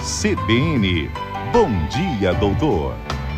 CBN. Bom dia, doutor.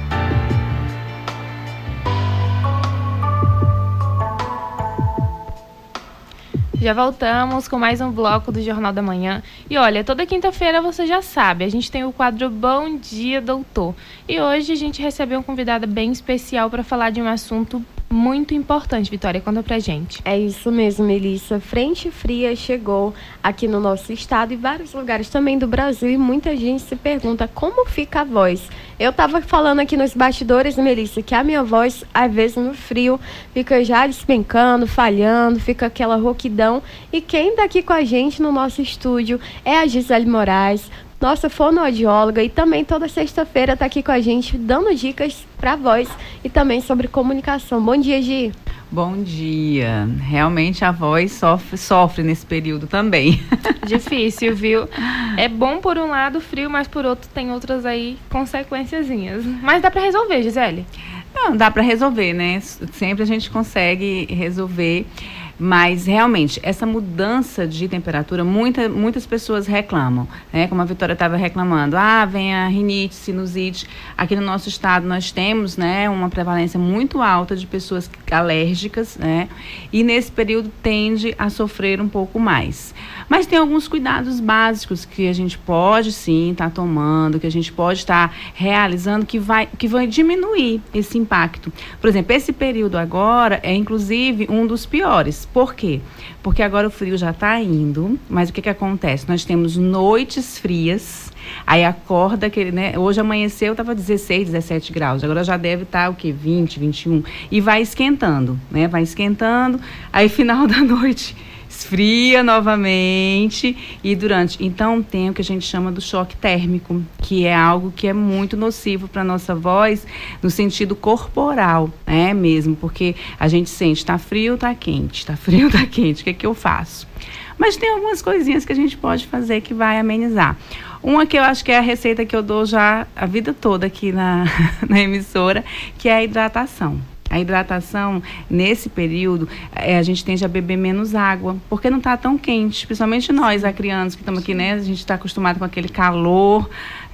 Já voltamos com mais um bloco do Jornal da Manhã. E olha, toda quinta-feira você já sabe, a gente tem o quadro Bom Dia, Doutor. E hoje a gente recebeu um convidado bem especial para falar de um assunto muito importante. Vitória, conta pra gente. É isso mesmo, Melissa. Frente fria chegou aqui no nosso estado e vários lugares também do Brasil, e muita gente se pergunta como fica a voz. Eu tava falando aqui nos bastidores, Melissa, que a minha voz, às vezes no frio, fica já despencando, falhando, fica aquela rouquidão. E quem tá aqui com a gente no nosso estúdio é a Gisele Moraes, nossa fonoaudióloga, e também toda sexta-feira está aqui com a gente dando dicas para voz e também sobre comunicação. Bom dia, Gi. Bom dia. Realmente a voz sofre nesse período também. Difícil, viu? É bom por um lado, frio, mas por outro tem outras aí consequenciazinhas. Mas dá para resolver, Gisele? Não, dá para resolver, né? Sempre a gente consegue resolver. Mas, realmente, essa mudança de temperatura, muitas pessoas reclamam, né? Como a Vitória estava reclamando, vem a rinite, sinusite. Aqui no nosso estado nós temos, né, uma prevalência muito alta de pessoas alérgicas, né? E nesse período tende a sofrer um pouco mais. Mas tem alguns cuidados básicos que a gente pode, sim, estar tomando, que a gente pode estar realizando, que vai diminuir esse impacto. Por exemplo, esse período agora é, inclusive, um dos piores. Por quê? Porque agora o frio já está indo, mas o que acontece? Nós temos noites frias, aí acorda, né? Hoje amanheceu, estava 16, 17 graus, agora já deve estar, 20, 21, e vai esquentando, né? Vai esquentando, aí final da noite esfria novamente então tem o que a gente chama do choque térmico, que é algo que é muito nocivo para a nossa voz no sentido corporal, né, mesmo, porque a gente sente, está frio, está quente, está frio, está quente, o que eu faço? Mas tem algumas coisinhas que a gente pode fazer que vai amenizar. Uma que eu acho que é a receita que eu dou já a vida toda aqui na emissora, que é a hidratação. A hidratação, nesse período, a gente tende a beber menos água, porque não está tão quente, principalmente nós, crianças que estamos aqui, né? A gente está acostumado com aquele calor,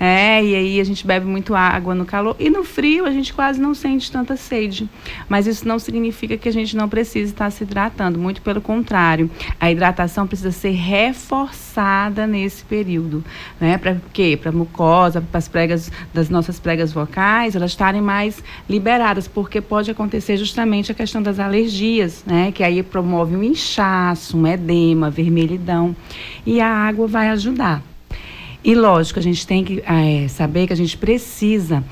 e aí a gente bebe muito água no calor. E no frio, a gente quase não sente tanta sede. Mas isso não significa que a gente não precise estar se hidratando, muito pelo contrário. A hidratação precisa ser reforçada nesse período, né? Para quê? Para a mucosa, para as pregas, das nossas pregas vocais, elas estarem mais liberadas, porque pode acontecer justamente a questão das alergias, né? Que aí promove um inchaço, um edema, vermelhidão, e a água vai ajudar. E lógico, a gente tem que saber que a gente precisa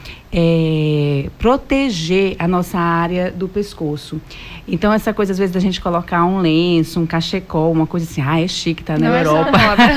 proteger a nossa área do pescoço. Então, essa coisa, às vezes, da gente colocar um lenço, um cachecol, uma coisa assim, é chique, tá na Europa.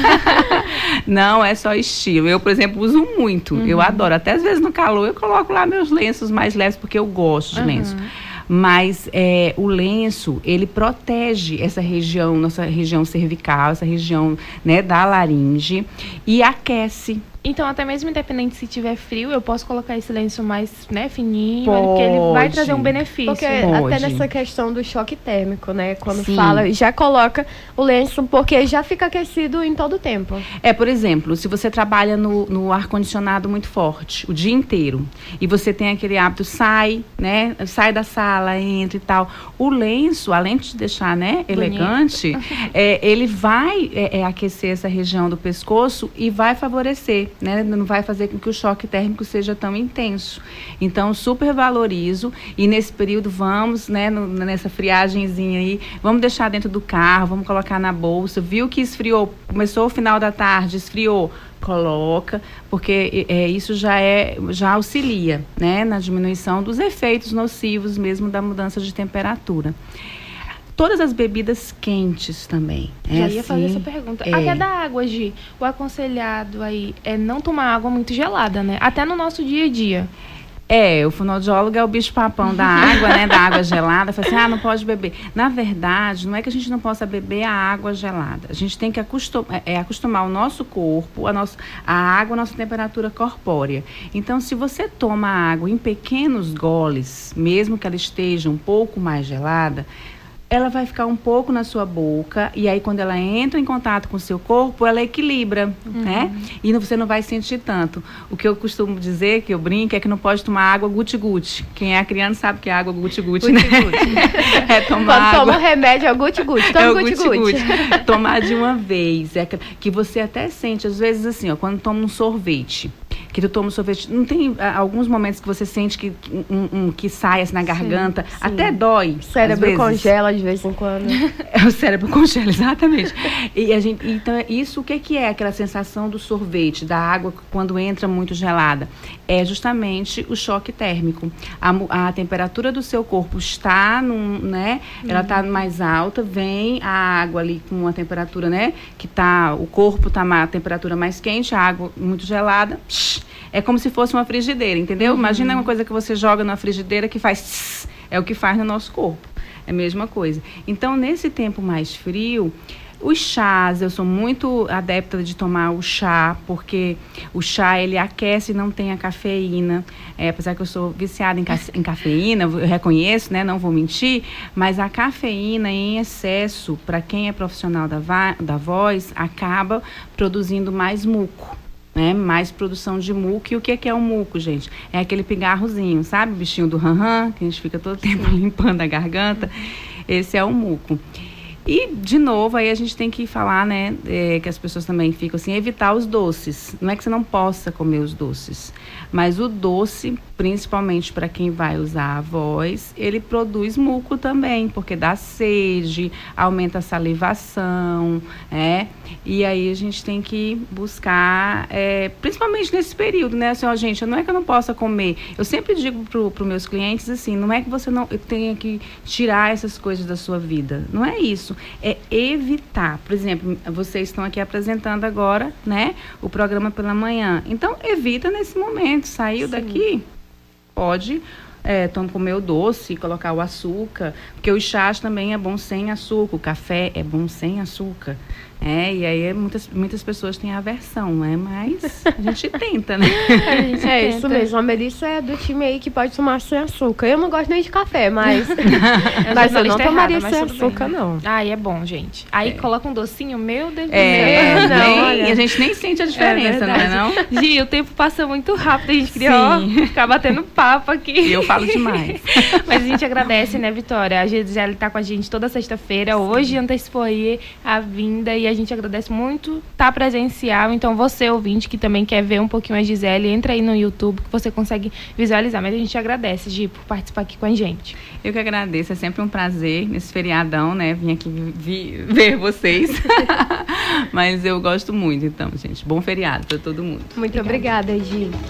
Não é só estilo. Eu, por exemplo, uso muito. Eu adoro. Até às vezes no calor eu coloco lá meus lenços mais leves, porque eu gosto de lenço. Mas o lenço, ele protege essa região, nossa região cervical, essa região, né, da laringe, e aquece. Então, até mesmo independente se tiver frio, eu posso colocar esse lenço mais, né, fininho, porque ele vai trazer um benefício. Porque até nessa questão do choque térmico, né, quando fala, já coloca o lenço, porque já fica aquecido em todo o tempo. Por exemplo, se você trabalha no ar-condicionado muito forte, o dia inteiro, e você tem aquele hábito, sai da sala, entra e tal, o lenço, além de te deixar, né, elegante, ele vai aquecer essa região do pescoço e vai favorecer, né? Não vai fazer com que o choque térmico seja tão intenso. Então, super valorizo, e nesse período vamos, né, nessa friagenzinha aí, vamos deixar dentro do carro, vamos colocar na bolsa, viu que esfriou, começou o final da tarde, esfriou, coloca, porque isso já auxilia, né, na diminuição dos efeitos nocivos mesmo da mudança de temperatura. Todas as bebidas quentes também. Já ia fazer essa pergunta. Até da água, Gi. O aconselhado aí é não tomar água muito gelada, né? Até no nosso dia a dia. O fonoaudiólogo é o bicho-papão da água, né? Da água gelada. Fala assim, não pode beber. Na verdade, não é que a gente não possa beber a água gelada. A gente tem que acostumar o nosso corpo, a água, a nossa temperatura corpórea. Então, se você toma água em pequenos goles, mesmo que ela esteja um pouco mais gelada, ela vai ficar um pouco na sua boca, e aí quando ela entra em contato com o seu corpo, ela equilibra, né? E você não vai sentir tanto. O que eu costumo dizer, que eu brinco, é que não pode tomar água guti-guti. Quem é criança sabe que é água guti-guti, né? É tomar quando água... toma o remédio, é o guti-guti. Toma o guti-guti. Tomar de uma vez. É que você até sente, às vezes, assim, ó, quando toma um sorvete, que tu toma um sorvete, não tem alguns momentos que você sente que sai assim na garganta, sim. Até dói. O cérebro congela de vez em quando. O cérebro congela, exatamente. Então, isso o que é aquela sensação do sorvete, da água quando entra muito gelada? É justamente o choque térmico. A temperatura do seu corpo está, né? Ela está mais alta, vem a água ali com uma temperatura, né? O corpo está a temperatura mais quente, a água muito gelada. É como se fosse uma frigideira, entendeu? Imagina uma coisa que você joga na frigideira que faz tss, é o que faz no nosso corpo. É a mesma coisa. Então, nesse tempo mais frio, os chás, eu sou muito adepta de tomar o chá, porque o chá, ele aquece e não tem a cafeína. Apesar que eu sou viciada em cafeína, eu reconheço, né? Não vou mentir, mas a cafeína em excesso, para quem é profissional da voz, acaba produzindo mais muco. Né, mais produção de muco. E o que é o muco, gente? É aquele pigarrozinho, sabe? O bichinho do ranram, que a gente fica todo tempo limpando a garganta. Esse é o muco. E, de novo, aí a gente tem que falar, né, que as pessoas também ficam assim, evitar os doces. Não é que você não possa comer os doces, mas o doce, principalmente para quem vai usar a voz, ele produz muco também, porque dá sede, aumenta a salivação, e aí a gente tem que buscar, principalmente nesse período, né, assim, ó, gente, não é que eu não possa comer. Eu sempre digo para os meus clientes assim, não é que você não tenha que tirar essas coisas da sua vida, não é isso. É evitar. Por exemplo, vocês estão aqui apresentando agora, né, o programa pela manhã. Então, evita nesse momento. Saiu daqui, pode comer o doce, colocar o açúcar, porque o chás também é bom sem açúcar, o café é bom sem açúcar. E aí muitas pessoas têm aversão, né? Mas a gente tenta, né? Isso mesmo. A Melissa é do time aí que pode tomar sem açúcar. Eu não gosto nem de café, mas eu não tomaria sem açúcar, não. Ai, é bom, gente. Aí coloca um docinho, meu Deus do céu. E a gente nem sente a diferença, não é não? Gi, o tempo passa muito rápido, a gente queria ficar batendo papo aqui. E eu falo demais. Mas a gente agradece, né, Vitória? A Gisele tá com a gente toda sexta-feira. Hoje antecipou aí a vinda e a gente agradece muito estar presencial. Então, você, ouvinte, que também quer ver um pouquinho a Gisele, entra aí no YouTube que você consegue visualizar. Mas a gente agradece, Gi, por participar aqui com a gente. Eu que agradeço. É sempre um prazer nesse feriadão, né? Vim aqui ver vocês. Mas eu gosto muito, então, gente. Bom feriado para todo mundo. Muito obrigada, Gi.